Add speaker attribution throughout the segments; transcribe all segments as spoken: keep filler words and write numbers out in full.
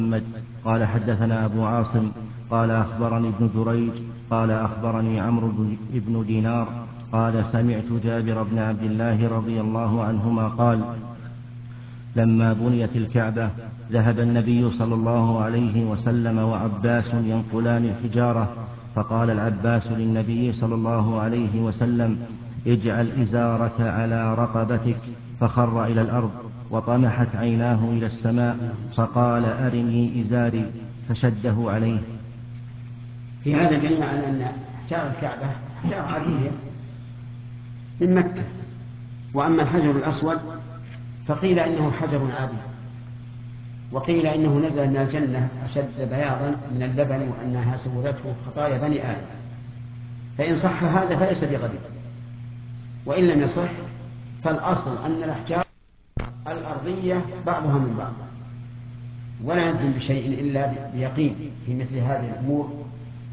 Speaker 1: محمد قال حدثنا أبو عاصم قال أخبرني ابن جريج قال أخبرني عمرو بن دينار قال سمعت جابر بن عبد الله رضي الله عنهما قال لما بنيت الكعبة ذهب النبي صلى الله عليه وسلم وعباس ينقلان الحجارة، فقال العباس للنبي صلى الله عليه وسلم اجعل إزارك على رقبتك، فخر إلى الأرض وطمحت عيناه إلى السماء فقال أرني إزاري، فشده عليه.
Speaker 2: في هذا دليل على أن حجار الكعبة حجار عادية من مكة، وأما الحجر الأسود فقيل إنه حجر عادي، وقيل إنه نزل من الجنة أشد بياضا من اللبن وأنها سولته خطايا بني آدم، فإن صح هذا فليس بغريب، وإن لم يصح فالأصل أن الأحجار الأرضية بعضها من بعض، ولا يلزم بشيء إلا بيقين في مثل هذه الأمور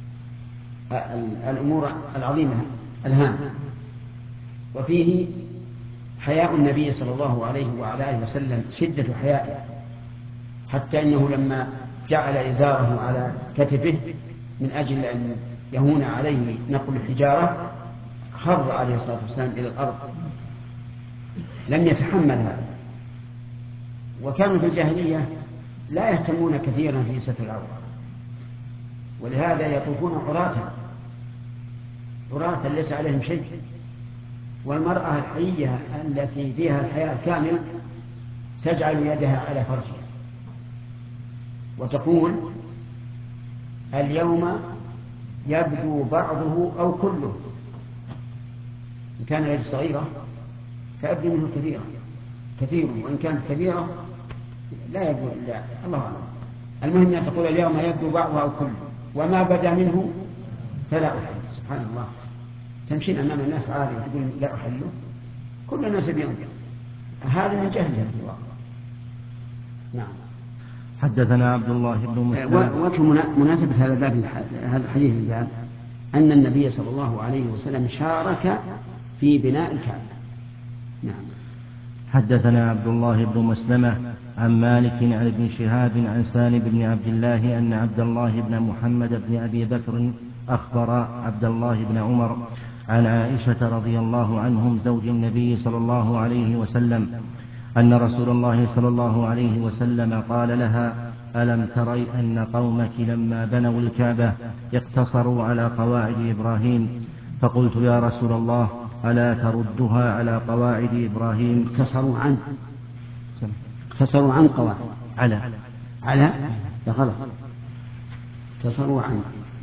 Speaker 2: الأمور العظيمة الهامة. وفيه حياء النبي صلى الله عليه وعلى آله وسلم، شدة حيائه، حتى إنه لما جعل إزاره على كتفه من أجل أن يهون عليه نقل الحجارة خر عليه الصلاة والسلام إلى الأرض، لم يتحمل هذا. وكانوا في الجاهلية لا يهتمون كثيرا في ستر العورة، ولهذا يطوفون عراة عراة ليس عليهم شيء. والمرأة الحية التي فيها الحياء الكامل تجعل يدها على فرجها وتقول اليوم يبدو بعضه أو كله، إن كان اليد صغيرة فأبدو منه كثيرا كثير، وإن كانت كبيرة لا يبدو إلا الله أعلم. المهم أن تقول اليوم يبدو بعضه أو كله، وما بدا منه فلا أحل. سبحان الله، تمشين أمام الناس عاري وتقول لا أحله، كل الناس بينظر، هذا من جهلهم في الواقع. نعم.
Speaker 1: حدثنا عبد الله بن مسلم.
Speaker 2: وجه مناسبة هذا الباب هذا الحديث الباب أن النبي صلى الله عليه وسلم شارك في بناء الكعبة. نعم.
Speaker 1: حدثنا عبد الله بن مسلمة عن مالك عن ابن شهاب عن سالم بن عبد الله أن عبد الله بن محمد بن أبي بكر أخبر عبد الله بن عمر عن عائشة رضي الله عنهم زوج النبي صلى الله عليه وسلم أن رسول الله صلى الله عليه وسلم قال لها ألم تري أن قومك لما بنوا الكعبة اقتصروا على قواعد إبراهيم؟ فقلت يا رسول الله ألا تردها على قواعد إبراهيم؟
Speaker 2: اقتصروا عن اقتصروا عن قواعد
Speaker 1: على
Speaker 2: على غلط اقتصروا عن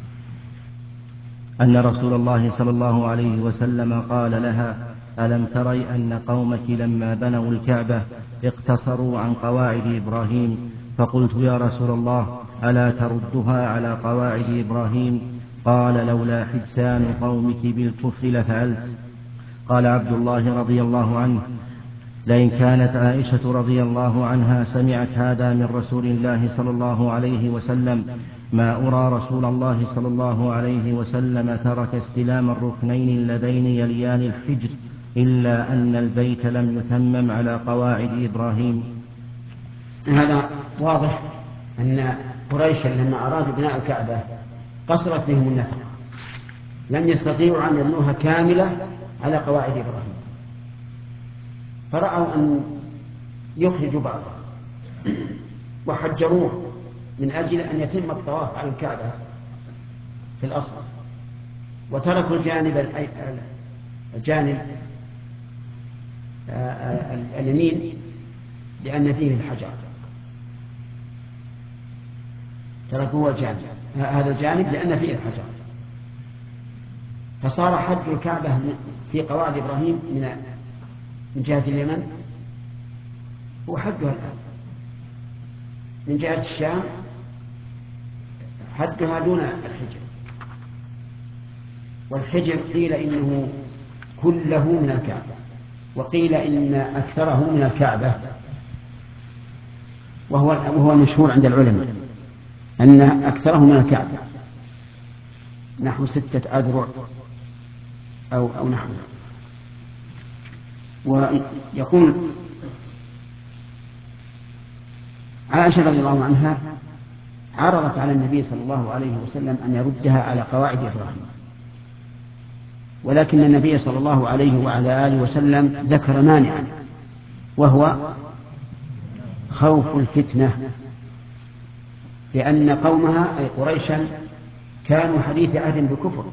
Speaker 1: أن رسول الله صلى الله عليه وسلم قال لها ألم تري أن قومك لما بنوا الكعبة اقتصروا عن قواعد إبراهيم؟ فقلت يا رسول الله ألا تردها على قواعد إبراهيم؟ قال لولا حدثان قومك بالكفر لفعلت. قال عبد الله رضي الله عنه لئن كانت عائشة رضي الله عنها سمعت هذا من رسول الله صلى الله عليه وسلم ما أرى رسول الله صلى الله عليه وسلم ترك استلام الركنين اللذين يليان الحجر إلا أن البيت لم يتمم على قواعد إبراهيم.
Speaker 2: هذا واضح أن قريش لما أرادوا بناء الكعبة قصرت بهم النفقة، لم يستطيعوا أن يبنوها كاملة على قواعد إبراهيم، فرأوا أن يخرجوا بعضها وحجروه من أجل أن يتم الطواف على الكعبة في الأصل، وتركوا الجانب الجانب اليمين لأن فيه الحجر، تركوا الجانب هذا الجانب لأن فيه الحجر، فصار حج الكعبة في قواعد إبراهيم من من جهة اليمن هو حجها الآن، من جهة الشام حجها دون الحجر، والحجر قيل إنه كله من الكعبة، وقيل إن أكثره من الكعبة، وهو وهو المشهور عند العلماء أن أكثره من الكعبة نحو ستة أذرع أو أو نحوه. ويقول عائشة رضي الله عنها عرضت على النبي صلى الله عليه وسلم أن يردها على قواعد إبراهيم، ولكن النبي صلى الله عليه وعلى آله وسلم ذكر مانعا، وهو خوف الفتنة، لأن قومها أي قريشا كانوا حديث عهد بكفر،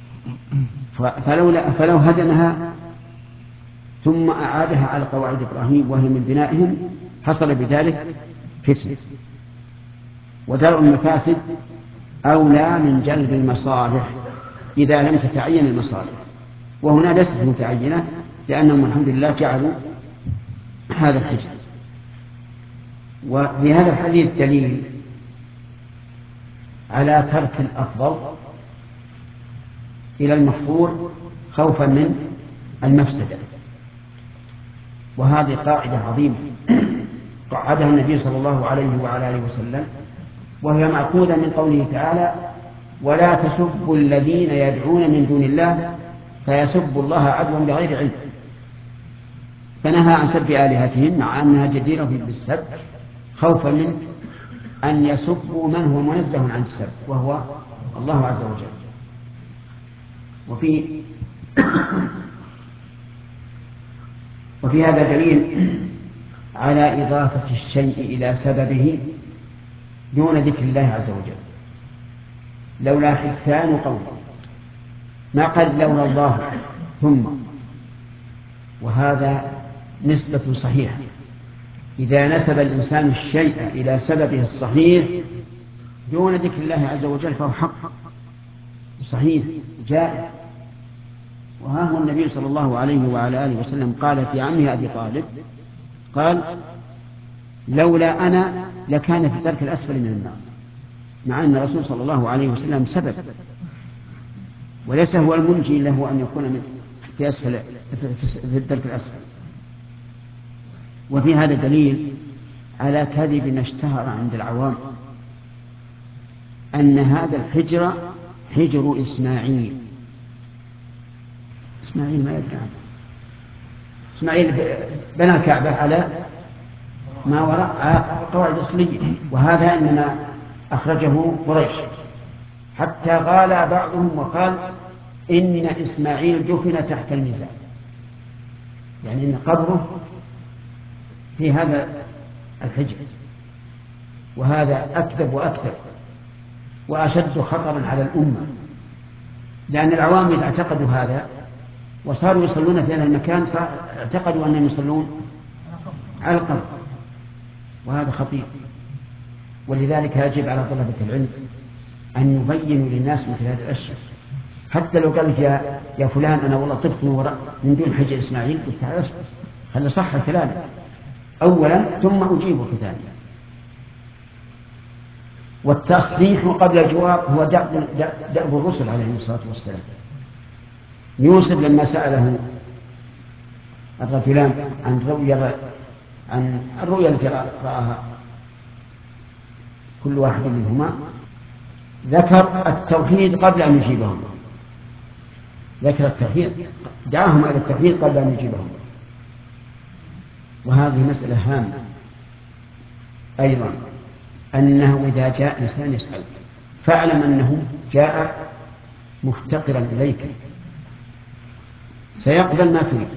Speaker 2: فلو, فلو هدمها ثم أعادها على قواعد إبراهيم وهي من بنائهم حصل بذلك فتنة. ودرء المفاسد أولى من جلب المصالح إذا لم تتعين المصالح، وهنا ليست متعينة لأنهم الحمد لله جعلوا هذا الحجر. وفي هذا الحديث دليل على ترك الأفضل إلى المفضول خوفا من المفسدة، وهذه قاعدة عظيمة قعدها النبي صلى الله عليه وعلى آله وسلم، وهي مأخوذة من قوله تعالى: ولا تسبوا الذين يدعون من دون الله فيسبوا الله عدوا بغير علم. فنهى عن سب آلهتهم مع أنها جديرة بالسب خوفا من أن يسبوا من هو منزه عن السب وهو الله عز وجل. وفي وفي هذا دليل على إضافة الشيء إلى سببه دون ذكر الله عز وجل. لولا حسان قوم، ما قال لولا الله ثم، وهذا نسبة صحيحة. إذا نسب الإنسان الشيء إلى سببه الصحيح دون ذكر الله عز وجل فهو حق صحيح جائز. وها هو النبي صلى الله عليه وعلى آله وسلم قال في عمه أبي طالب، قال: لولا أنا لكان في الدرك الأسفل من النار، مع أن الرسول صلى الله عليه وسلم سبب، وليس هو المنجي له أن يكون من في أسفل في الدرك الأسفل. وفي هذا دليل على كذب اشتهر عند العوام أن هذا الحجر حجر إسماعيل. إسماعيل ما يدري عنه. إسماعيل بنى الكعبة على ما وراء قواعد أصلية، وهذا إنما أخرجه قريش، حتى غال بعضهم وقال إن إسماعيل دفن تحت الميزان، يعني إن قبره في هذا الحجر. وهذا أكذب وأكذب وأشد خطرا على الأمة، لأن العوام إذا اعتقدوا هذا وصاروا يصلون في هذا المكان اعتقدوا أنهم يصلون على القبر، وهذا خطير. ولذلك يجب على طلبة العلم أن يبينوا للناس مثل هذه الأشياء، حتى لو قال يا, يا فلان أنا والله طفت من دون حجر إسماعيل، قلت تعال هذا صح كلامك أولا ثم أجيبك ثانيا. والتصحيح قبل الجواب هو دأب الرسل عليهم الصلاة والسلام. يوسف لما سأله الرجلان عن الرؤيا عن الرؤيا التي رآها كل واحد منهما، ذكر التوحيد قبل أن يجيبهم، ذكر التوحيد، دعاهم إلى التوحيد قبل أن يجيبهم. وهذه مسألة هامة أيضا، أنه إذا جاء إنسان يسأل فاعلم أنه جاء مفتقرا إليك سيقبل ما تريد،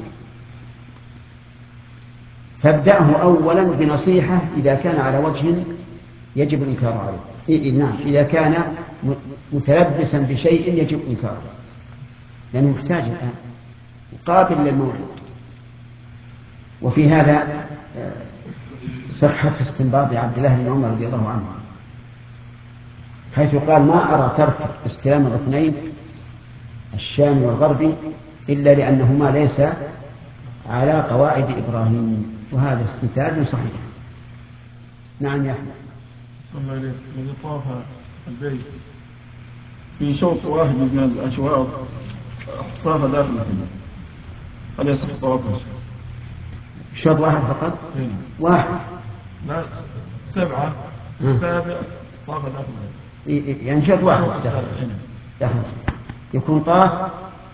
Speaker 2: فابدأه أولا بنصيحة إذا كان على وجه يجب الإنكار عليه. إيه نعم، إذا كان متلبسا بشيء يجب إنكاره لأنه محتاج الآن قابل للموعد. وفي هذا صحة استنباط عبد الله بن عمر رضي الله عنه، حيث قال: ما أرى ترك استلام الركنين الشام والغربي إلا لأنهما ليس على قواعد إبراهيم. وهذا استدلال صحيح. نعم يا أحمد.
Speaker 3: ثم الذي طاف البيت في شوط واحد من الأشواط طاف داخله، هل يصح طوافه؟
Speaker 2: شوط واحد فقط؟
Speaker 3: هنا.
Speaker 2: واحد؟
Speaker 3: لا، سبعة. السابع طاف داخله،
Speaker 2: يعني شوط واحد داخل يكون طاف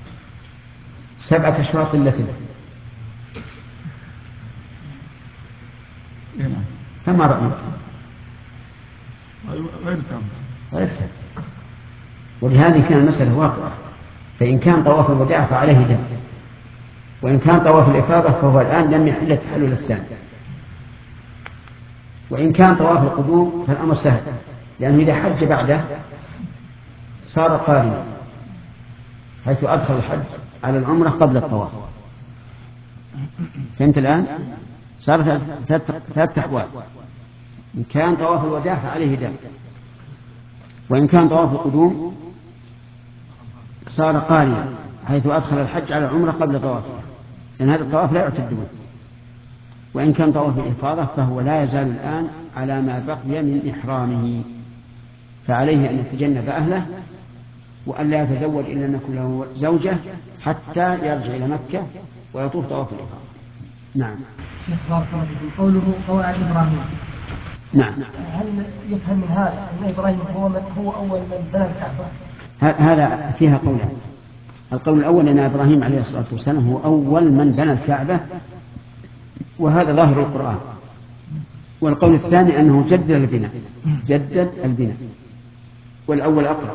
Speaker 2: سبعة أشواط إلا ثلث. فما رأيك؟
Speaker 3: غير تام.
Speaker 2: غير تام. ولهذه كان المسألة واقعة. فإن كان طواف الوداع فعليه دم، وإن كان طواف الإفاضة فهو الآن لم يحل التحلل الثاني، وإن كان طواف القدوم فالأمر سهل، لأنه إذا حج بعده صار قارنا، حيث أدخل الحج على العمرة قبل الطواف. فهمت الآن؟ صارت ثلاث أحوال: إن كان طواف الوداع فعليه دم، وإن كان طواف القدوم صار قارنا، حيث أدخل الحج على العمرة قبل طوافه، لأن هذا الطواف لا يعتد به. وإن كان طواف الإفاضة فهو لا يزال الآن على ما بقي من إحرامه، فعليه أن يتجنب أهله وأن لا يتزوج إلا أن يكون له زوجة حتى يرجع إلى مكة ويطوف طواف الإفاضة. نعم.
Speaker 4: قوله قواعد إبراهيم،
Speaker 2: نعم،
Speaker 4: هل يفهم من هذا أن إبراهيم هو هو أول من بنى الكعبة؟
Speaker 2: هذا فيها قولان. القول الأول أن إبراهيم عليه الصلاة والسلام هو أول من بنى الكعبة، وهذا ظاهر القرآن. والقول الثاني أنه جدد البناء جدد البناء والأول أقرب.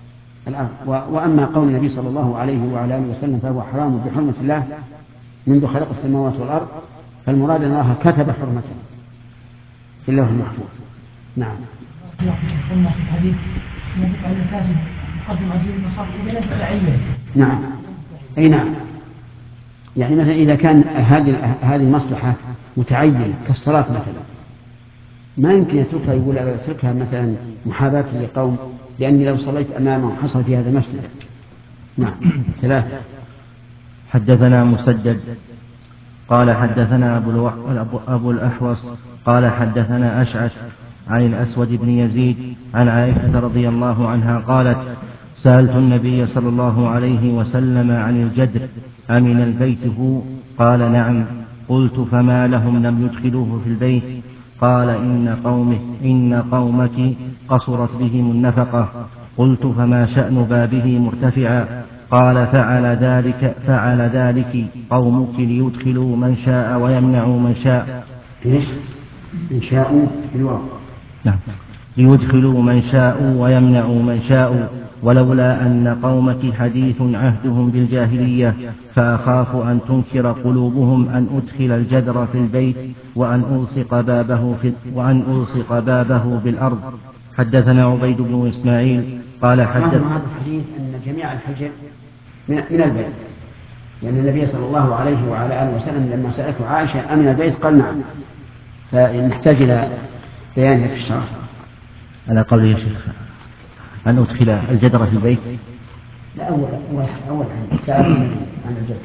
Speaker 2: وأما قول النبي صلى الله عليه وعلى آله وسلم فهو حرام بحرمة الله منذ خلق السماوات والأرض، فالمراد أن الله كتب حرمته في اللوح المحفوظ. نعم.
Speaker 4: قلنا في الحديث أن الكاسب يقدم عجيب المصاب إلى العلة.
Speaker 2: نعم، أي نعم. يعني مثلا إذا كان هذه هذه المصلحة متعينة كالصلاة مثلا، ما يمكن يتركها، يقول أنا أتركها مثلا محاباة لقوم، لأني لو صليت أمامهم حصل في هذا مفسدة. نعم. ثلاثة.
Speaker 1: حدثنا مسدد قال حدثنا أبو, أبو الأحوص قال حدثنا أشعث عن الأسود بن يزيد عن عائشة رضي الله عنها قالت: سألت النبي صلى الله عليه وسلم عن الجدر أمن البيت هو؟ قال: نعم. قلت: فما لهم لم يدخلوه في البيت؟ قال: إن قومه إن قومك قصرت بهم النفقة. قلت: فما شأن بابه مرتفعا؟ قال: فعل ذلك فعل ذلك قومك ليدخلوا من شاء ويمنعوا من شاء.
Speaker 2: إيش؟ من شاء بالواو.
Speaker 1: نعم. ليدخلوا من شاء ويمنعوا من شاء، ولولا أن قومك حديث عهدهم بالجاهلية فأخاف أن تنكر قلوبهم أن أدخل الجدر في البيت وأن ألصق بابه, في وأن ألصق بابه بالأرض. حدثنا عبيد بن إسماعيل قال حدث
Speaker 2: هذا الحديث أن جميع الحجر من البيت، لأن النبي صلى الله عليه وعلى آله وسلم لما سألته عائشة أمن البيت قال نعم، فنحتاج إلى بيانه في الشرح.
Speaker 1: على قوله يا شيخ أن أدخل الجدر في البيت.
Speaker 2: لا، أول أول عن عن الجدر.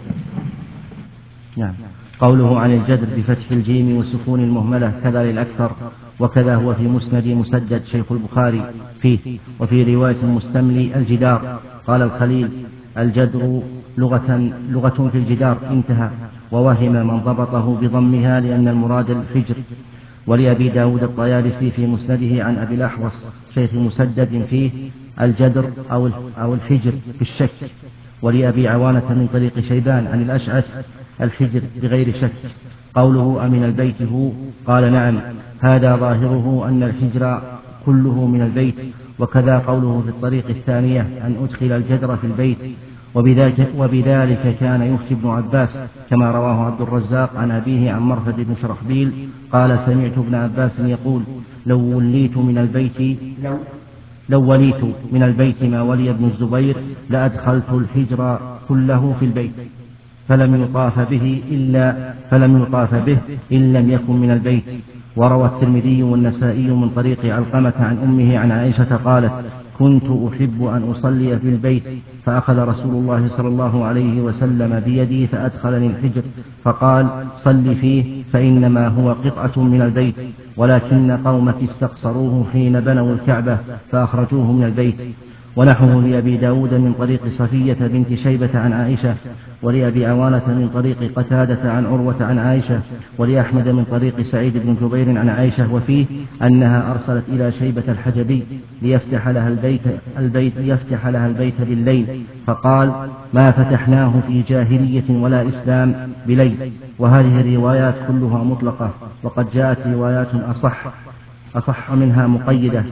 Speaker 1: نعم. قوله عن الجدر بفتح الجيم وسكون المهملة كذا للأكثر، وكذا هو في مسند مسدد شيخ البخاري فيه. وفي رواية المستملي الجدار. قال الخليل: الجدر لغة, لغة في الجدار، انتهى. ووهم من ضبطه بضمها لأن المراد الحجر. ولأبي داود الطيالسي في مسنده عن أبي الأحوص شيخ مسدد فيه الجدر أو أو الحجر في الشك. ولأبي عوانة من طريق شيبان عن الأشعث الحجر بغير شك. قوله أمن البيت هو؟ قال: نعم. هذا ظاهره أن الحجر كله من البيت. وكذا قوله في الطريق الثانية أن أدخل الجدر في البيت. وبذلك, وبذلك كان يفتي ابن عباس كما رواه عبد الرزاق عن أبيه عن مرثد بن شرحبيل قال: سمعت ابن عباس يقول: لو وليت من البيت لو, لو وليت من البيت ما ولي ابن الزبير لأدخلت الحجر كله في البيت فلم يطاف به إلا فلم يطاف به إن لم يكن من البيت. وروى الترمذي والنسائي من طريق علقمة عن أمه عن عائشة قالت: كنت أحب أن أصلي في البيت فأخذ رسول الله صلى الله عليه وسلم بيدي فأدخلني الحجر فقال: صل فيه فإنما هو قطعة من البيت، ولكن قومك استقصروه حين بنوا الكعبة فأخرجوه من البيت. ونحوه لأبي داود من طريق صفية بنت شيبة عن عائشة، ولأبي عوانة من طريق قتادة عن عروة عن عائشة، ولأحمد من طريق سعيد بن جبير عن عائشة، وفيه أنها أرسلت إلى شيبة الحجبي ليفتح لها البيت, البيت, ليفتح لها البيت بالليل، فقال: ما فتحناه في جاهلية ولا إسلام بليل. وهذه الروايات كلها مطلقة، وقد جاءت روايات أصح أصح منها مقيدة،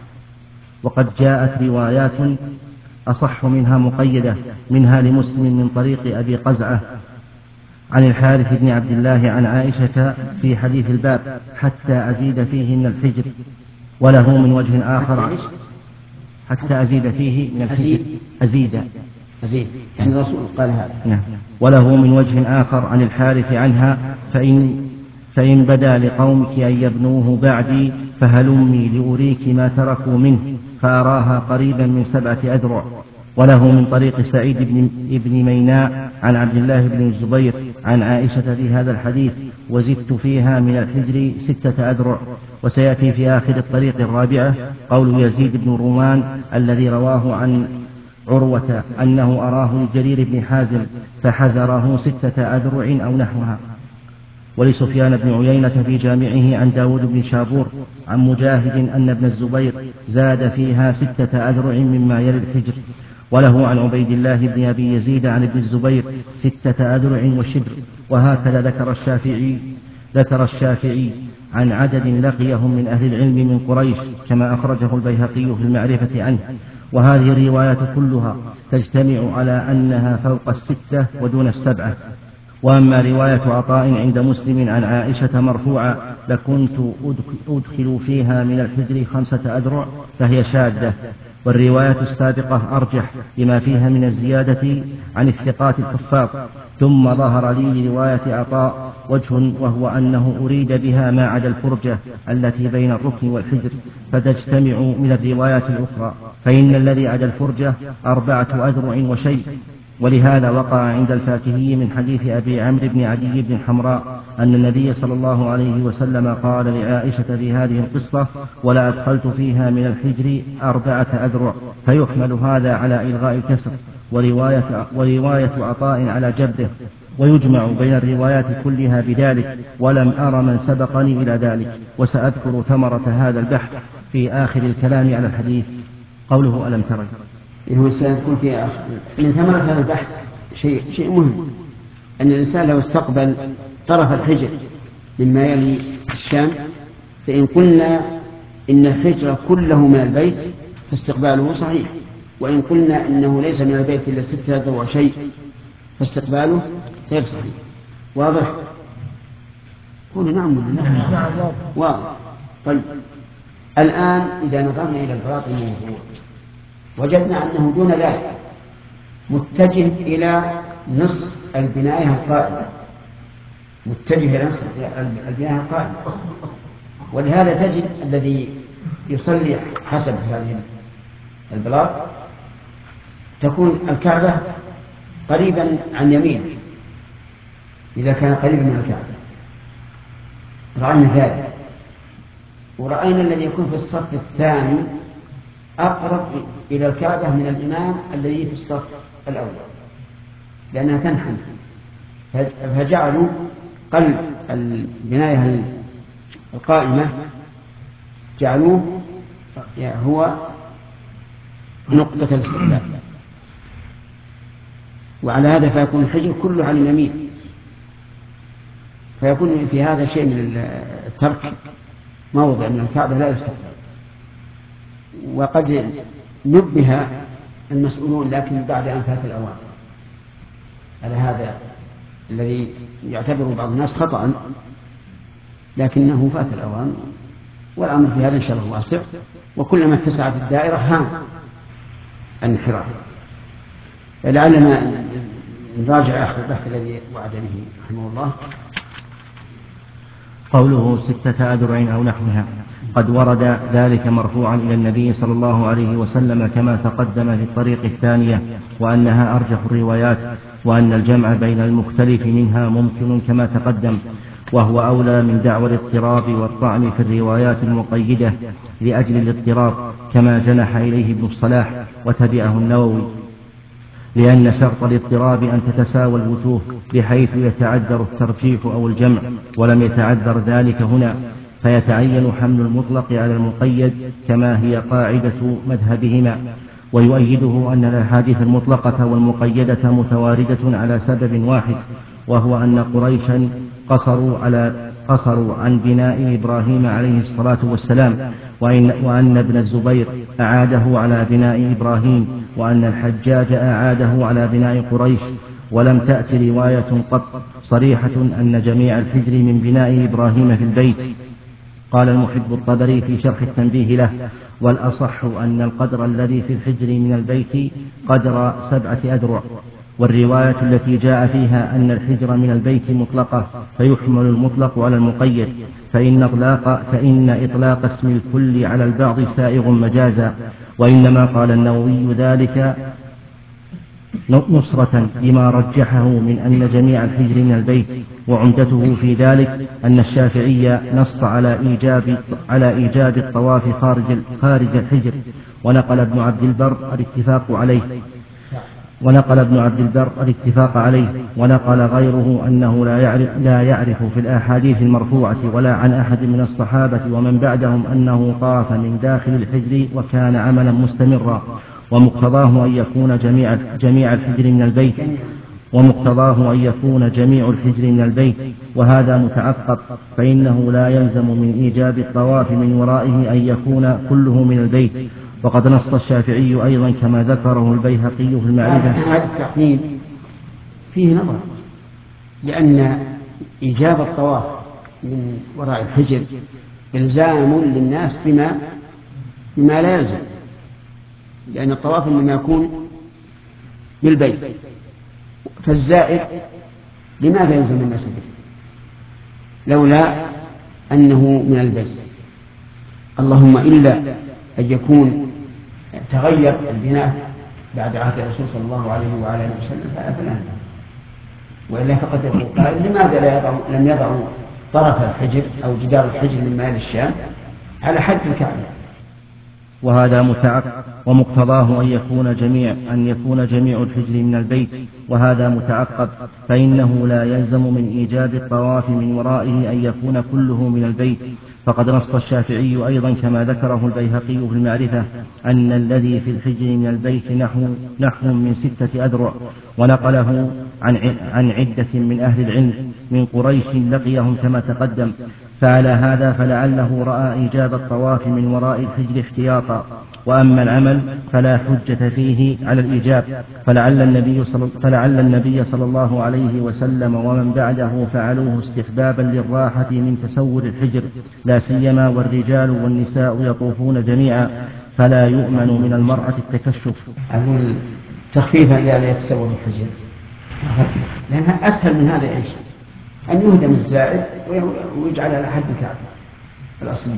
Speaker 1: وقد جاءت روايات أصح منها مقيدة، منها لمسلم من طريق أبي قزعة عن الحارث بن عبد الله عن عائشة في حديث الباب حتى أزيد فيه من الحجر، وله من وجه آخر حتى أزيد فيه من الحجر أزيد
Speaker 2: أزيد يعني الرسول قال هذا.
Speaker 1: نعم. وله من وجه آخر عن الحارث عنها فإن, فإن بدا لقومك أن يبنوه بعدي فهلمي لأريك ما تركوا منه، فأراها قريبا من سبعة أذرع. وله من طريق سعيد بن, بن ميناء عن عبد الله بن الزبير عن عائشة في هذا الحديث وزدت فيها من الحجر ستة أذرع. وسيأتي في آخر الطريق الرابعة قول يزيد بن رومان الذي رواه عن عروة أنه أراه لجرير بن حازم فحزره ستة أذرع أو نحوها. ولسفيان بن عيينة في جامعه عن داود بن شابور عن مجاهد أن ابن الزبير زاد فيها ستة أذرع مما يلي الحجر. وله عن عبيد الله بن أبي يزيد عن ابن الزبير ستة أذرع وشبر. وهكذا ذكر الشافعي ذكر الشافعي عن عدد لقيهم من أهل العلم من قريش كما أخرجه البيهقي في المعرفة عنه. وهذه الروايات كلها تجتمع على أنها فوق الستة ودون السبعة. وأما رواية عطاء عند مسلم عن عائشة مرفوعة لكنت أدخل فيها من الحجر خمسة أذرع فهي شاذة. والرواية السابقة أرجح لما فيها من الزيادة عن الثقات الحفاظ. ثم ظهر لي لرواية عطاء وجه وهو أنه أريد بها ما عدا الفرجة التي بين الركن والحجر فتجتمع من الروايات الأخرى، فإن الذي عدا الفرجة أربعة أذرع وشيء. ولهذا وقع عند الفاكهي من حديث أبي عمرو بن عدي بن حمراء أن النبي صلى الله عليه وسلم قال لعائشة في هذه القصة ولا أدخلت فيها من الحجر أربعة أذرع، فيحمل هذا على إلغاء الكسر، ورواية, ورواية عطاء على جبده، ويجمع بين الروايات كلها بذلك، ولم أر من سبقني إلى ذلك. وسأذكر ثمرة هذا البحث في آخر الكلام على الحديث. قوله ألم تري
Speaker 2: هو سيكون في آخر من ثمرة هذا البحث شيء, شيء مهم، أن الإنسان لو استقبل طرف الحجر مما يلي الشام، فإن قلنا إن الحجر كله من البيت فاستقباله صحيح، وإن قلنا إنه ليس من البيت إلا ستة أذرع شيء فاستقباله غير صحيح. واضح؟ قولوا نعم ولا نعم؟ واضح. طيب الآن إذا نظرنا إلى الباطن الموضوع وجدنا أنه دون ذلك متجه إلى نصف البناية القائمة، متجه إلى نصف البناية القائمة. ولهذا تجد الذي يصلي حسب هذه البلاط تكون الكعبة قريبا عن يمينه إذا كان قريبا من الكعبة. رأينا ذلك، ورأينا الذي يكون في الصف الثاني أقرب إلى الكعبة من الإمام الذي في الصف الأول لأنها تنحني، فجعلوا قلب البناية القائمة جعلوه هو نقطة الاستقبال، وعلى هذا فيكون الحجر كله على اليمين، فيكون في هذا شيء من الترك موضع من الكعبة لا يستقبل. وقد نبه المسؤولون لكن بعد أن فات الأوان على هذا الذي يعتبر بعض الناس خطأ، لكنه فات الأوان، والأمر في هذا إن شاء الله واسع، وكلما اتسعت الدائرة هان الانحراف. لعلنا نراجع آخر البحث الذي وعد به رحمه الله.
Speaker 1: قوله ستة أذرع أو نحوها قد ورد ذلك مرفوعا إلى النبي صلى الله عليه وسلم كما تقدم في الطريق الثانية، وأنها أرجح الروايات، وأن الجمع بين المختلف منها ممكن كما تقدم، وهو أولى من دعوى الاضطراب والطعن في الروايات المقيدة لأجل الاضطراب، كما جنح إليه ابن الصلاح وتبعه النووي، لأن شرط الاضطراب أن تتساوى الوجوه بحيث يتعذر الترجيح أو الجمع، ولم يتعذر ذلك هنا، فيتعين حمل المطلق على المقيد كما هي قاعدة مذهبهما. ويؤيده أن الأحاديث المطلقة والمقيدة متواردة على سبب واحد، وهو أن قريشا قصروا على قصروا عن بناء إبراهيم عليه الصلاة والسلام، وإن, وأن ابن الزبير أعاده على بناء إبراهيم، وأن الحجاج أعاده على بناء قريش. ولم تأت رواية قط صريحة أن جميع الحجر من بناء إبراهيم في البيت. قال المحب الطبري في شرح التنبيه له: والأصح أن القدر الذي في الحجر من البيت قدر سبعة أذرع. والرواية التي جاء فيها أن الحجر من البيت مطلقة فيحمل المطلق على المقيد، فإن إطلاق, فإن إطلاق اسم الكل على البعض سائغ مجازا. وإنما قال النووي ذلك نصرة لما رجحه من أن جميع الحجر من البيت، وعمدته في ذلك أن الشافعي نص على إيجاب, على إيجاب الطواف خارج, خارج الحجر، ونقل ابن عبد البر الاتفاق عليه ونقل ابن عبد البر الاتفاق عليه ونقل غيره أنه لا يعرف, لا يعرف في الأحاديث المرفوعة ولا عن أحد من الصحابة ومن بعدهم أنه طاف من داخل الحجر وكان عملا مستمرا، ومقتضاه أن يكون جميع, جميع الحجر من البيت ومقتضاه أن يكون جميع الحجر من البيت وهذا متعقب، فإنه لا يلزم من إيجاب الطواف من ورائه أن يكون كله من البيت. وقد نص الشافعي أيضا كما ذكره البيهقي في المعرفة.
Speaker 2: هذا التعقيب فيه نظر، لأن إيجاب الطواف من وراء الحجر إلزام للناس بما بما لا يلزم، لأن الطواف إنما يكون بالبيت، فالزائد لماذا يلزم الناس به لولا أنه من البيت؟ اللهم إلا أن يكون تغير البناء بعد عهد الرسول صلى الله عليه وعلى اله وسلم فلا، وإلا فقد يقول قائل: لماذا لا يضع لم يضعوا طرف الحجر أو جدار الحجر من مال الشام على حد الكعبة؟
Speaker 1: وهذا متعقب، ومقتضاه أن يكون جميع أن يكون جميع الحجر من البيت، وهذا متعقب، فإنه لا يلزم من إيجاب الطواف من ورائه أن يكون كله من البيت. فقد نص الشافعي أيضا كما ذكره البيهقي في المعرفة أن الذي في الحجر من البيت نحو, نحو من ستة أذرع، ونقله عن, عن عدة من أهل العلم من قريش لقيهم كما تقدم. فعلى هذا فلعله رأى إيجاب الطواف من وراء الحجر احتياطا، وأما العمل فلا حجة فيه على الإيجاب، فلعل النبي صلى, فلعل النبي صلى الله عليه وسلم ومن بعده فعلوه استحبابا للراحة من تسور الحجر، لا سيما والرجال والنساء يطوفون جميعا، فلا يؤمن من المرأة التكشف.
Speaker 2: أقول تخفيفا لأن يتسور الحجر، لأنها أسهل من هذا العيش، أن يهدم الزائد ويجعل على حد الكعبة الأصلي.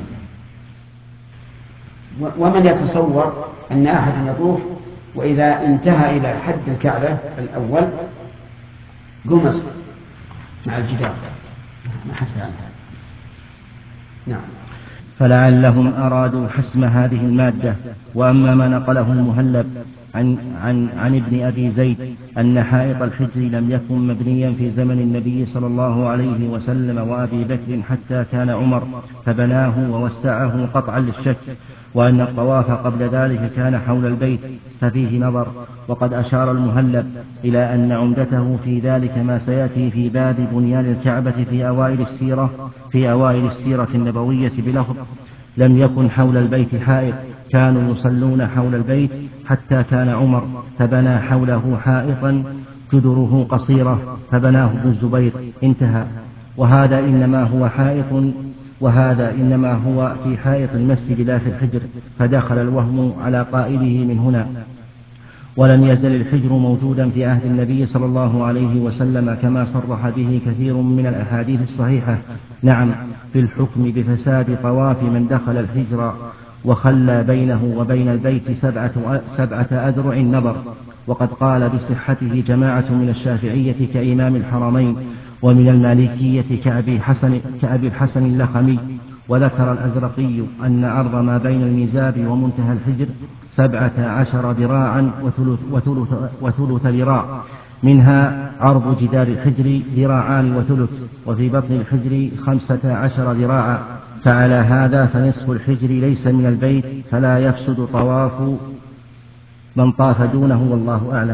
Speaker 2: ومن يتصور أن أحد يطوف وإذا انتهى إلى حد الكعبة الأول قمص مع الجدار ما حسب عنها. نعم.
Speaker 1: فلعلهم أرادوا حسم هذه المادة. وأما ما نقله المهلب عن, عن, عن ابن أبي زيد أن حائط الحجر لم يكن مبنيا في زمن النبي صلى الله عليه وسلم وأبي بكر حتى كان عمر فبناه ووسعه قطعا للشك، وأن الطواف قبل ذلك كان حول البيت، ففيه نظر. وقد أشار المهلب إلى أن عمدته في ذلك ما سيأتي في باب بنيان الكعبة في أوائل السيرة في أوائل السيرة النبوية بلفظ: لم يكن حول البيت حائط، كانوا يصلون حول البيت حتى كان عمر فبنى حوله حائطا جدره قصيرة فبناه ابن الزبير. انتهى. وهذا إنما هو حائط وهذا إنما هو في حائط المسجد لا في الحجر، فدخل الوهم على قائله من هنا. ولم يزل الحجر موجودا في عهد النبي صلى الله عليه وسلم كما صرح به كثير من الأحاديث الصحيحة. نعم، في الحكم بفساد طواف من دخل الحجر وخلى بينه وبين البيت سبعة, سبعة أذرع نظر. وقد قال بصحته جماعة من الشافعية كإمام الحرمين، ومن المالكية كأبي حسن, كأبي الحسن اللخمي. وذكر الأزرقي أن عرض ما بين الميزاب ومنتهى الحجر سبعة عشر ذراعا وثلث, وثلث, وثلث ذراع، منها عرض جدار الحجر ذراعان وثلث، وفي بطن الحجر خمسة عشر ذراعا. فعلى هذا فنصف الحجر ليس من البيت، فلا يفسد طواف من طاف دونه، والله أعلم.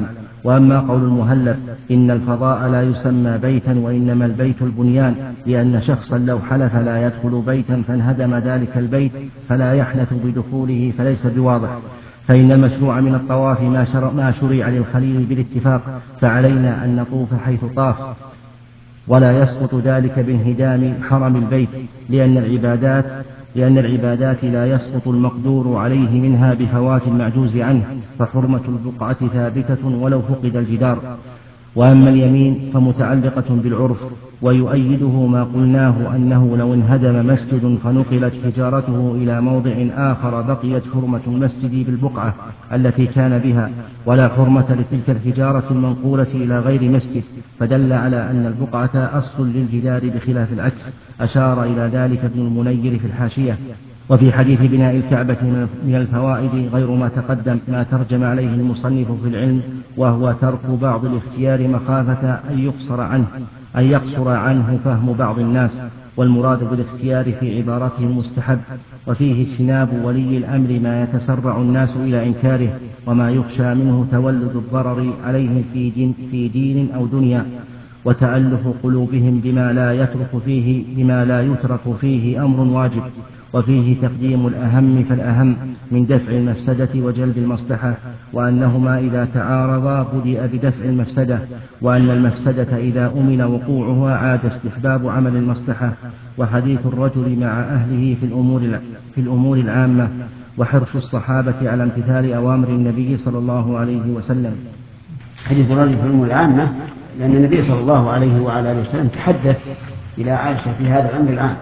Speaker 1: وأما قول المهلب إن الفضاء لا يسمى بيتا وإنما البيت البنيان لأن شخصا لو حلف لا يدخل بيتا فانهدم ذلك البيت فلا يحنث بدخوله فليس بواضح. فإن المشروع من الطواف ما شرع, ما شرع للخليل بالاتفاق، فعلينا أن نطوف حيث طاف، ولا يسقط ذلك بانهدام حرم البيت، لأن العبادات لأن العبادات لا يسقط المقدور عليه منها بفوات المعجوز عنه، فحرمة البقعة ثابتة ولو فقد الجدار. وأما اليمين فمتعلقة بالعرف، ويؤيده ما قلناه أنه لو انهدم مسجد فنقلت حجارته إلى موضع آخر بقيت حرمة المسجد بالبقعة التي كان بها، ولا حرمة لتلك الحجارة المنقولة إلى غير مسجد، فدل على أن البقعة أصل للجدار بخلاف العكس. أشار إلى ذلك ابن المنير في الحاشية. وفي حديث بناء الكعبة من الفوائد غير ما تقدم ما ترجم عليه المصنف في العلم، وهو ترك بعض الاختيار مخافة أن يقصر عنه أن يقصر عنه فهم بعض الناس، والمراد بالاختيار في عبارته المستحب، وفيه اجتناب ولي الأمر ما يتسرع الناس إلى إنكاره وما يخشى منه تولد الضرر عليهم في دين, في دين أو دنيا، وتألف قلوبهم بما لا يترك فيه بما لا يترك فيه أمر واجب. وفيه تقديم الأهم فالأهم من دفع المفسدة وجلب المصلحة، وأنهما إذا تعارضا بدأ بدفع المفسدة، وأن المفسدة إذا أمن وقوعها عاد استحباب عمل المصلحة. وحديث الرجل مع أهله في الأمور, في الأمور العامة، وحرص الصحابة على امتثال أوامر النبي صلى الله عليه وسلم.
Speaker 2: حديث الرجل في الأمور العامة لأن النبي صلى الله عليه وعلى آله وسلم تحدث إلى عائشة في هذا الأمر العام.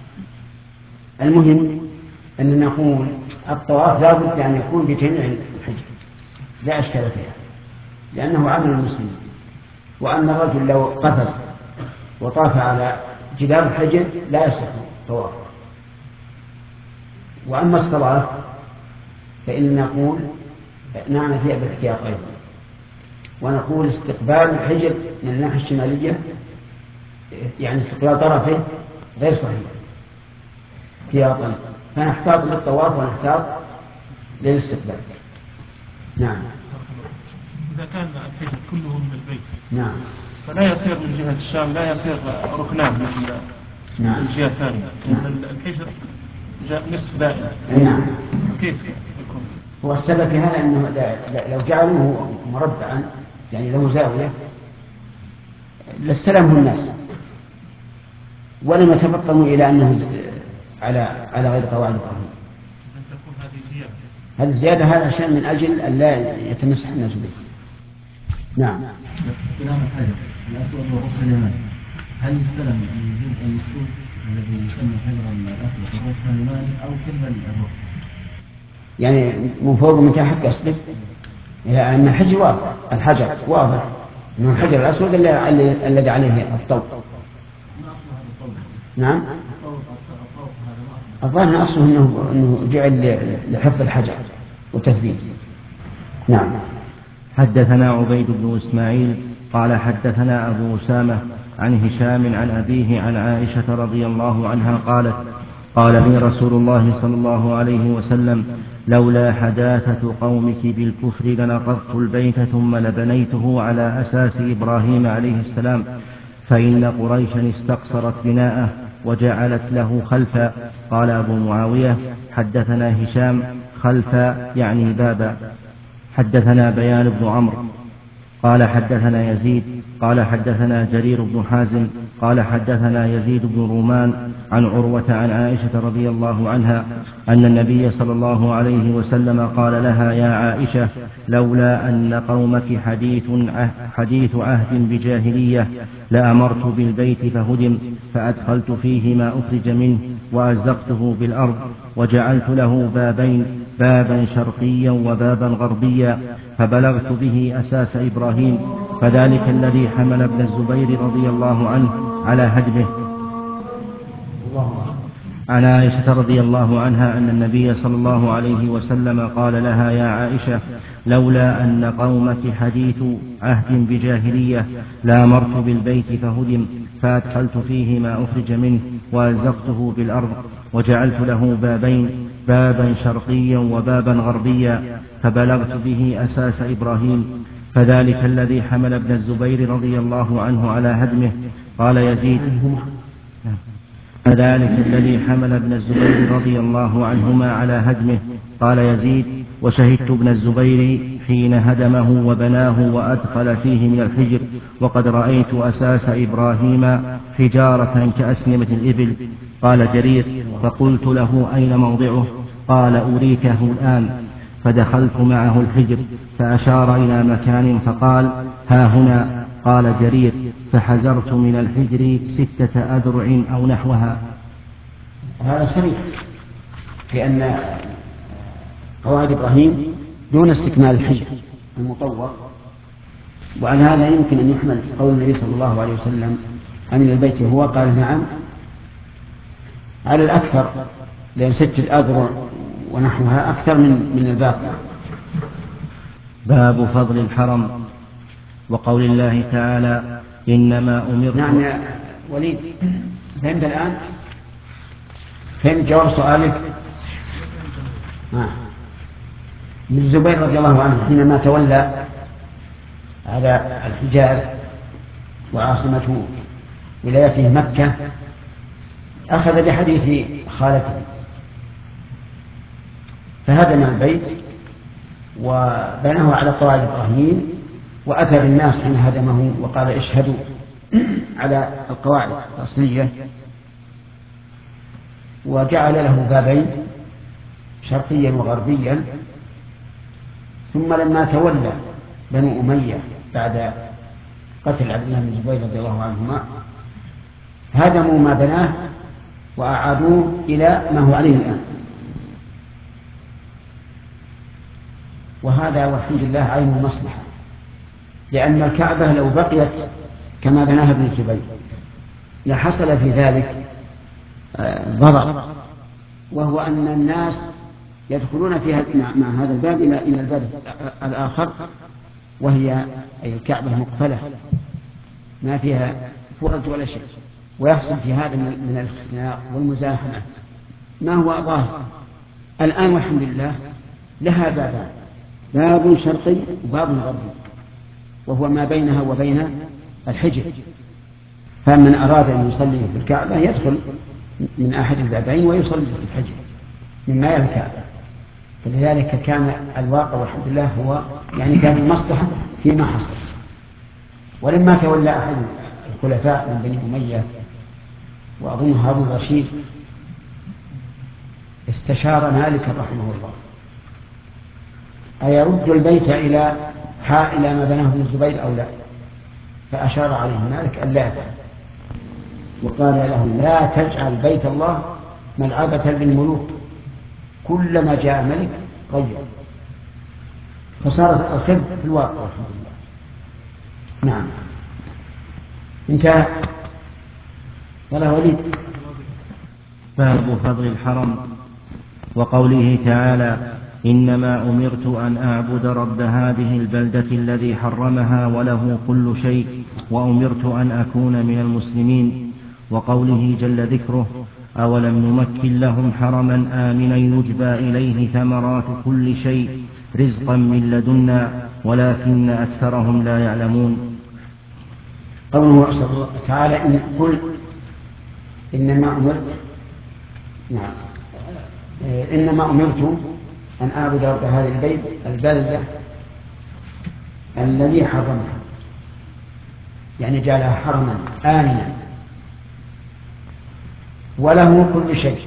Speaker 2: المهم أن نقول الطواف لا بد أن يكون بجميع الحج لا أشكال فيها، لأنه عمل المسلمين. وأن الرجل لو قفز وطاف على جدار الحجر لا يصح طواف. وأما الصلاة فإن نقول نعمل فيها بالاحتياط أيضا، ونقول استقبال الحجر من الناحية الشمالية يعني استقبال طرفه غير صحيح احتياطا، فنحتاط للطواف ونحتاط للاستقبال. نعم.
Speaker 3: إذا كان الحجر كله من البيت
Speaker 2: نعم
Speaker 3: فلا يصير من جهة الشام لا يصير ركنان مثل
Speaker 2: نعم.
Speaker 3: الجهة الثانية،
Speaker 2: نعم.
Speaker 3: الحجر جاء نصف دائم.
Speaker 2: نعم.
Speaker 3: كيف يكون؟
Speaker 2: هو السبب في هذا أنه لو جعلوه مربعا يعني له زاوية لاستلمه الناس ولم يتفطنوا إلى أنه على على غير قواعد إبراهيم. هذه الزيادة هذا عشان من أجل أن لا يتمسح الناس به. نعم.
Speaker 1: استلام الحجر الأسود والركن اليماني، هل يستلم من جزء المكتوب الذي يسمى الحجر الأسود والركن اليماني أو كل الركن؟
Speaker 2: يعني من فوق ومن تحت قصدك؟ إلى أن الحجر واضح، الحجر واضح إنه الحجر الأسود الذي عليه الطوق. نعم. الظاهر أصله إنه إنه جعل لحفظ الحجر والتثبيت. نعم.
Speaker 1: حدثنا عبيد بن إسماعيل قال حدثنا أبو أسامة عن هشام عن أبيه عن عائشة رضي الله عنها قالت قال لي رسول الله صلى الله عليه وسلم لولا حداثة قومك بالكفر لنقضت البيت ثم لبنيته على أساس إبراهيم عليه السلام، فإن قريشا استقصرت بناءه وجعلت له خلفا. قال أبو معاوية حدثنا هشام خلفا يعني بابا. حدثنا بيان بن عمرو قال حدثنا يزيد قال حدثنا جرير بن حازم قال حدثنا يزيد بن رومان عن عروة عن عائشة رضي الله عنها أن النبي صلى الله عليه وسلم قال لها يا عائشة لولا أن قومك حديث حديث عهد بجاهلية لأمرت بالبيت فهدم فأدخلت فيه ما أخرج منه وأزقته بالأرض وجعلت له بابين بابا شرقيا وبابا غربيا فبلغت به أساس إبراهيم، فذلك الذي حمل ابن الزبير رضي الله عنه على هدمه. عن عائشة رضي الله عنها أن النبي صلى الله عليه وسلم قال لها يا عائشة لولا أن قومك حديث عهد بجاهلية لأمرت بالبيت فهدم فأدخلت فيه ما أخرج منه وألزقته بالأرض وجعلت له بابين بابا شرقيا وبابا غربيا فبلغت به أساس إبراهيم، فذلك الذي حمل ابن الزبير رضي الله عنه على هدمه. قال يزيد فذلك الذي حمل ابن الزبير رضي الله عنهما على هدمه. قال يزيد وشهدت ابن الزبير حين هدمه وبناه وأدخل فيه من الحجر، وقد رأيت أساس إبراهيم حجارة كأسنمة الإبل. قال جرير فقلت له أين موضعه؟ قال أريكه الآن. فدخلت معه الحجر فأشار إلى مكان فقال ها هنا. قال جرير فحزرت من الحجر ستة أذرع أو نحوها.
Speaker 2: هذا صريح في أن قواعد إبراهيم دون استكمال الحجر المطور، وعلى هذا يمكن أن يحمل قول النبي صلى الله عليه وسلم أمن البيت هو قال نعم على الأكثر، لأن ست الأذرع ونحوها أكثر من من الباقي.
Speaker 1: باب فضل الحرم وقول الله تعالى إنما أمرت.
Speaker 2: نعم يا وليد، فهمت الآن؟ فهمت جواب سؤالك؟ آه. ابن الزبير رضي الله عنه حينما تولى على الحجاز وعاصمته ولايته مكة أخذ بحديث خالته فهدم البيت وبناه على قواعد إبراهيم، وأتى بالناس حين هدمه وقال اشهدوا على القواعد الأصلية، وجعل له بابين شرقيا وغربيا. ثم لما تولى بنو أمية بعد قتل عبد الله بن الزبير رضي الله عنهما هدموا ما بناه وأعادوه إلى ما هو عليه الآن، وهذا والحمد لله عين المصلحة، لأن الكعبة لو بقيت كما بناها ابن الزبير لحصل في ذلك ضرر، وهو أن الناس يدخلون فيها مع هذا الباب إلى إلى الباب الآخر، وهي أي الكعبة مقفلة ما فيها فرج ولا شيء، ويحصل في هذا من الاختناق والمزاحمة ما هو ظاهر. الآن والحمد لله لها بابان، باب شرقي وباب غربي، وهو ما بينها وبين الحجر، فمن أراد أن يصلي في الكعبة يدخل من أحد البابين ويصلي في الحجر مما يلي الكعبة. فلذلك كان الواقع والحمد لله هو يعني كان المصلحة فيما حصل. ولما تولى أحد الخلفاء من بني أمية وأظن هارون الرشيد استشار مالك رحمه الله أيرد البيت إلى حاء إلى ما بناه ابن الزبير أو لا، فأشار عليه مالك أن لا، وقال له لا تجعل بيت الله ملعبة للملوك، كلما جاء ملك غير، فصارت الخير في الواقع والحمد لله. نعم انتهى. ولا وليد.
Speaker 1: باب فضل الحرم وقوله تعالى إنما أمرت أن أعبد رب هذه البلدة الذي حرمها وله كل شيء وأمرت أن أكون من المسلمين. وقوله جل ذكره أولم نمكن لهم حرما آمنا يجبى إليه ثمرات كل شيء رزقا من لدنا ولكن أكثرهم لا يعلمون.
Speaker 2: قوله تعالى إن قل إنما أمرت نعم إنما أمرت أن أعبد رب هذه البيت البلدة الذي حرمها، يعني جعلها حرما آمنا وله كل شيء.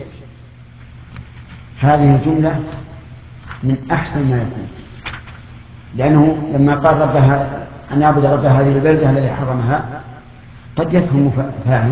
Speaker 2: هذه الجملة من أحسن ما يكون، لأنه لما قال ربها أن يعبد رب هذه البلدة الذي حرمها قد يفهم فاهم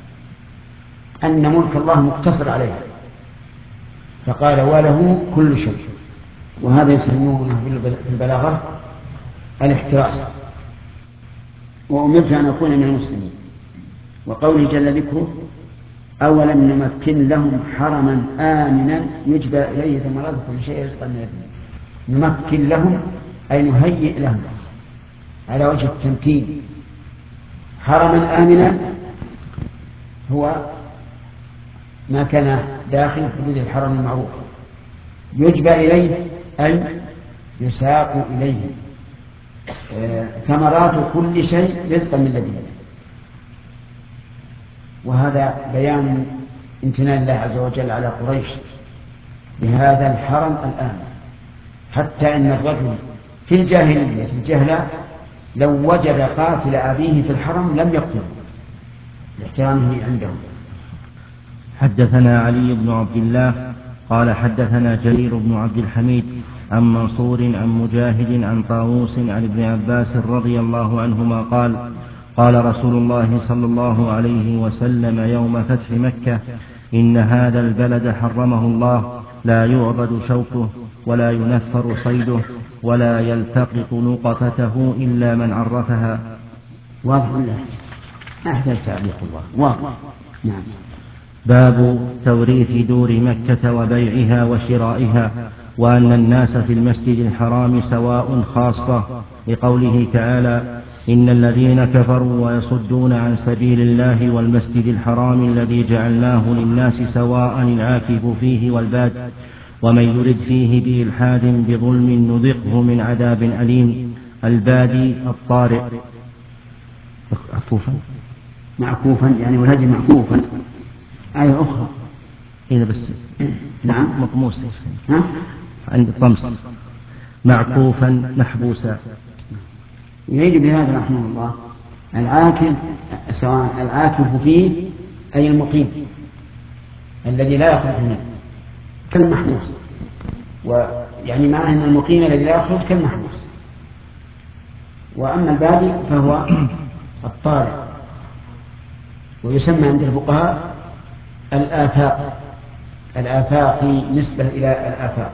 Speaker 2: أن ملك الله مقتصر عليها، فقال وله كل شيء، وهذا يسمونه في البلاغة الاحتراس. وأمرت أن أكون من المسلمين. وقوله جل ذكره أولم نمكن لهم حرما آمنا يجبى إليه ثمرات كل شيء رزقا من لدنا. نمكن لهم أي نهيئ لهم على وجه التمكين. حرما آمنا هو ما كان داخل حدود الحرم المعروف، يجبى إليه أي يساق إليه ثمرات كل شيء رزقا من لدنه. وهذا بيان امتنان الله عز وجل على قريش بهذا الحرم الآن، حتى إن الرجل في الجاهلية في الجهلة لو وجد قاتل أبيه في الحرم لم يقتله لاحترامه عندهم.
Speaker 1: حدثنا علي بن عبد الله قال حدثنا جرير بن عبد الحميد عن منصور عن مجاهد عن طاووس عن ابن عباس رضي الله عنهما قال قال رسول الله صلى الله عليه وسلم يوم فتح مكة: إن هذا البلد حرمه الله، لا يعبد شوكه ولا ينفر صيده ولا يلتقط نقطته إلا من عرفها.
Speaker 2: واضح الله، ما أحتاج تعليق الله، واضح. نعم.
Speaker 1: باب توريث دور مكة وبيعها وشرائها، وأن الناس في المسجد الحرام سواء خاصة، لقوله تعالى: إن الذين كفروا ويصدون عن سبيل الله والمسجد الحرام الذي جعلناه للناس سواء العاكف فيه والباد، ومن يرد فيه بإلحاد بظلم نذقه من عذاب أليم. البادي الطارئ.
Speaker 2: معكوفا معكوفا يعني والهدي معكوفا. آية أخرى
Speaker 1: إذا بس
Speaker 2: نعم
Speaker 1: مطموس
Speaker 2: ها؟
Speaker 1: عند الطمس معكوفا محبوسا.
Speaker 2: يريد بهذا رحمه الله العاكف، سواء العاكف فيه أي المقيم الذي لا يخرج منه كالمحبوس، ويعني معناه أن المقيم الذي لا يخرج كالمحبوس. وأما البادي فهو الطارئ، ويسمى عند الفقهاء الآفاق، الآفاق نسبة إلى الآفاق.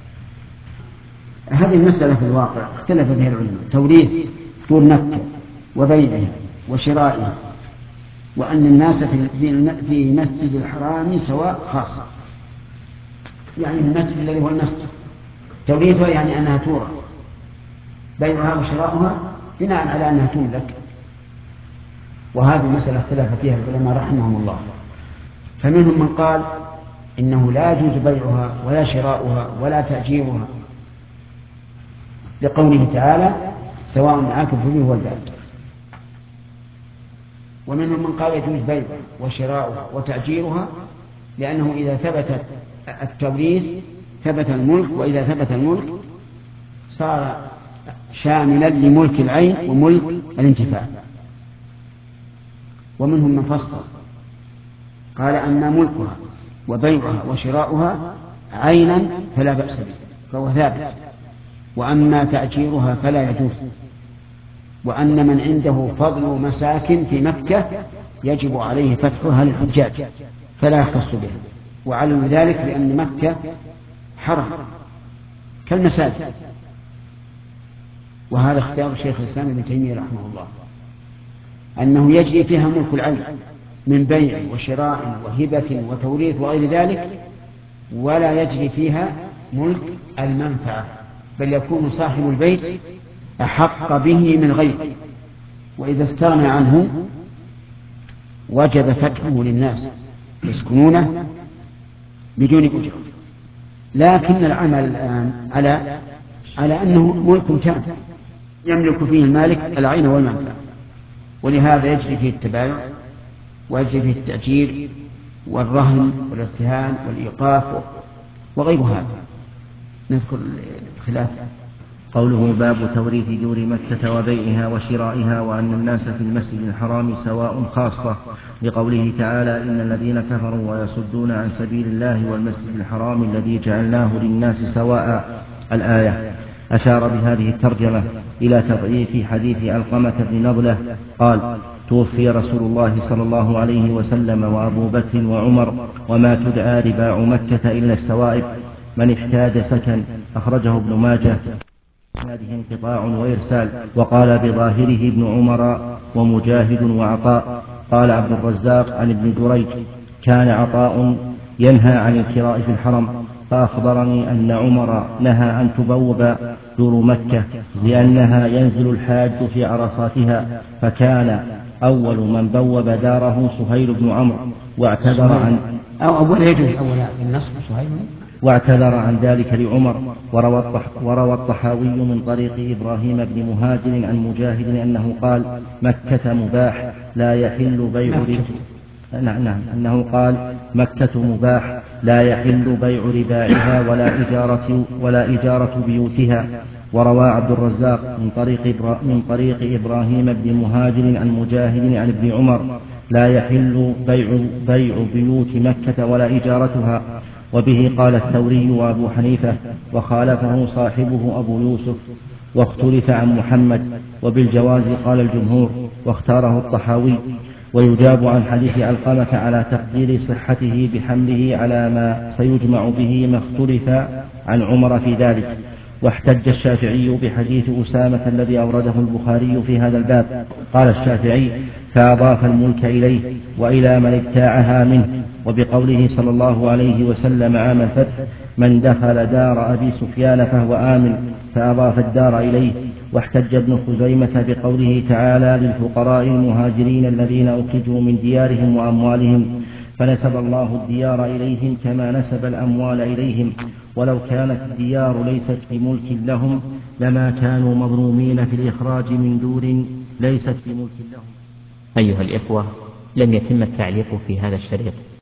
Speaker 2: هذه المسألة في الواقع اختلف فيها العلماء: توريث دور مكة وبيعها وشرائها، وأن الناس في مسجد الحرام سواء خاصة، يعني المسجد الذي هو المسجد توريثها يعني أنها تورث، بيعها وشراؤها بناء على أنها تملك. وهذه المسألة اختلف فيها العلماء رحمهم الله، فمنهم من قال إنه لا يجوز بيعها ولا شراؤها ولا تأجيرها، لقوله تعالى: سواء العاكف فيه والباد. ومنهم من قال يجوز بيعها وشراؤها وتأجيرها، لأنه إذا ثبت التوريث ثبت الملك، وإذا ثبت الملك صار شاملا لملك العين وملك الانتفاع. ومنهم من فصل قال: أما ملكها وبيعها وشراؤها عينا فلا بأس به فهو ثابت، وأما تأجيرها فلا يجوز، وأن من عنده فضل مساكن في مكة يجب عليه فتحها للحجاج فلا يختص بها، وعلم ذلك بأن مكة حرم كالمساجد. وهذا اختيار شيخ الإسلام ابن تيمية رحمه الله، أنه يجري فيها ملك العين من بيع وشراء وهبة وتوريث وغير ذلك، ولا يجري فيها ملك المنفعة، بل يكون صاحب البيت أحق به من غيره، وإذا استغنى عنه وجب فتحه للناس يسكنونه بدون أجرة. لكن العمل الآن على على أنه ملك تام يملك فيه المالك العين والمنفعة، ولهذا يجري فيه التبايع ويجري فيه التأجير والرهن والارتهان والإيقاف وغير هذا. نذكر الخلاف.
Speaker 1: قوله: باب توريث دور مكة وبيعها وشرائها، وأن الناس في المسجد الحرام سواء خاصة، لقوله تعالى: إن الذين كفروا ويصدون عن سبيل الله والمسجد الحرام الذي جعلناه للناس سواء. الآية. أشار بهذه الترجمة إلى تضعيف حديث علقمة بن نضلة قال: توفي رسول الله صلى الله عليه وسلم وأبو بكر وعمر وما تدعى رباع مكة إلا السوائب، من احتاج سكن. أخرجه ابن ماجه، هذه انقطاع وإرسال، وقال بظاهره ابن عمر ومجاهد وعطاء. قال عبد الرزاق عن ابن جريج: كان عطاء ينهى عن الكراء في الحرم، فأخبرني أن عمر نهى أن تبوب دور مكة لأنها ينزل الحاج في عرصاتها، فكان أول من بوب داره سهيل بن عمرو واعتذر عن
Speaker 2: أو أول يجوز أول النصب سهيل
Speaker 1: واعتذر عن ذلك لعمر. وروى الطح- وروى الطحاوي من طريق إبراهيم بن مهاجر عن مجاهد أنه قال: مكة مباح لا يحل بيع ربا. نعم نعم أنه قال: مكة مباح لا يحل بيع رباعها ولا إجارة ولا إجارة بيوتها. وروى عبد الرزاق من طريق إبرا من طريق إبراهيم بن مهاجر عن مجاهد عن ابن عمر: لا يحل بيع بيع بيوت مكة ولا إجارتها. وبه قال الثوري وأبو حنيفة، وخالفه صاحبه أبو يوسف، واختلف عن محمد. وبالجواز قال الجمهور، واختاره الطحاوي. ويجاب عن حديث علقمة على تقدير صحته بحمله على ما سيجمع به ما اختلف عن عمر في ذلك. واحتج الشافعي بحديث أسامة الذي أورده البخاري في هذا الباب. قال الشافعي: فأضاف الملك إليه وإلى من ابتاعها منه. وبقوله صلى الله عليه وسلم عام الفتح: من دخل دار أبي سفيان فهو آمن، فأضاف الدار إليه. واحتج ابن خزيمة بقوله تعالى: للفقراء المهاجرين الذين أخرجوا من ديارهم وأموالهم، فنسب الله الديار إليهم كما نسب الأموال إليهم. ولو كانت الديار ليست بملك لهم لما كانوا مظلومين في الإخراج من دور ليست بملك لهم.
Speaker 5: أيها الإخوة، لم يتم التعليق في هذا الشريط،